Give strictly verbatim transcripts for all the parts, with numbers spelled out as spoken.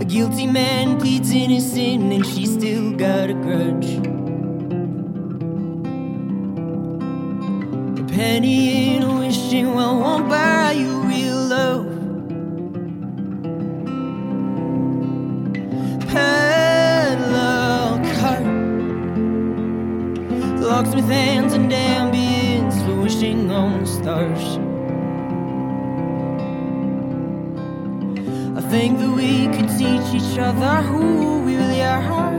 guilty man pleads innocent and she still got a grudge. A penny in a wishing well won't buy you real love. Padlock heart, locksmith hands and ambience for wishing on the stars. I think that we could teach each other who we really are.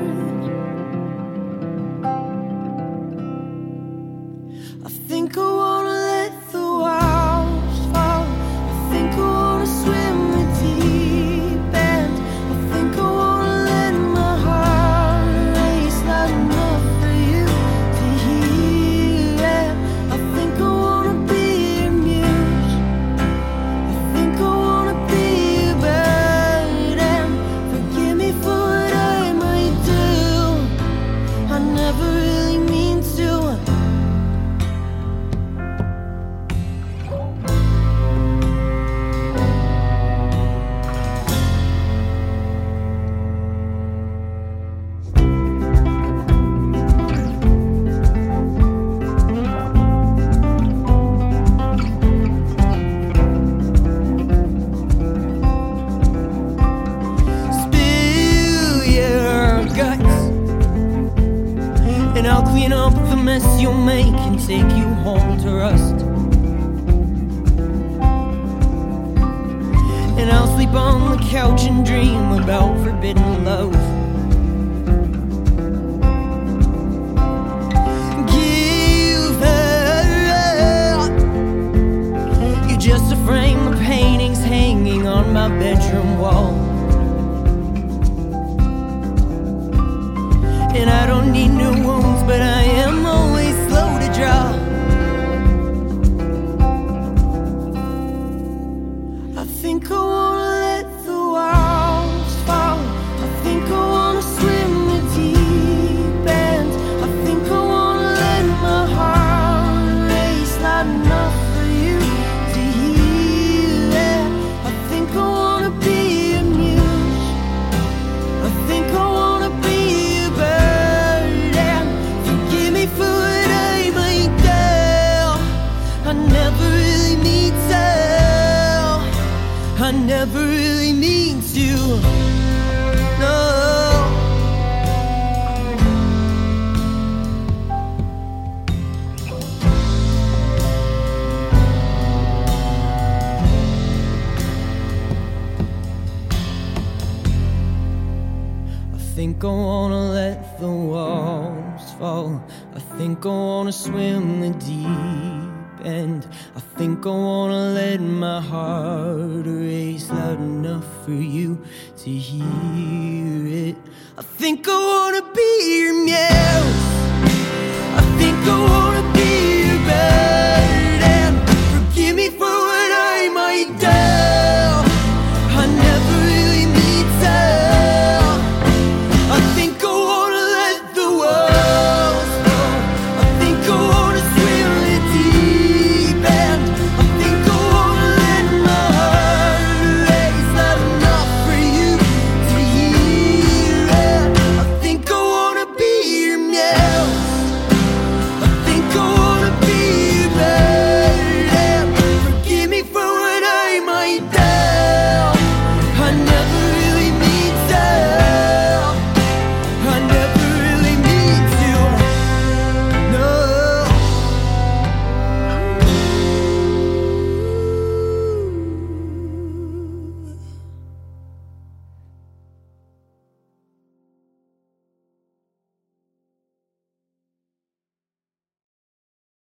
I think I wanna let the walls fall. I think I wanna swim the deep end. I think I wanna let my heart race loud enough for you to hear it. I think I wanna be your muse. I think I wanna be your bird. And forgive me for what I might do. I never really mean to. Spill your guts, and I'll clean up the mess you'll make and take you home to rust. And I'll sleep on the couch and dream about forbidden love. Give her up. You're just a frame of paintings hanging on my bedroom wall. And I don't need new wounds, but I am always slow to draw. I think I wanna let the walls fall. I think I wanna swim the deep end. I think I wanna let my heart race loud enough for you to hear it. I think I wanna be your muse. I think I wanna be your bird. And forgive me for what I might do. I never really mean to. I never really mean to. No. I think I wanna let the walls fall. I think I wanna swim the deep end. I think I wanna let my heart race loud enough for you to hear it. I think I wanna be your muse. I think I wanna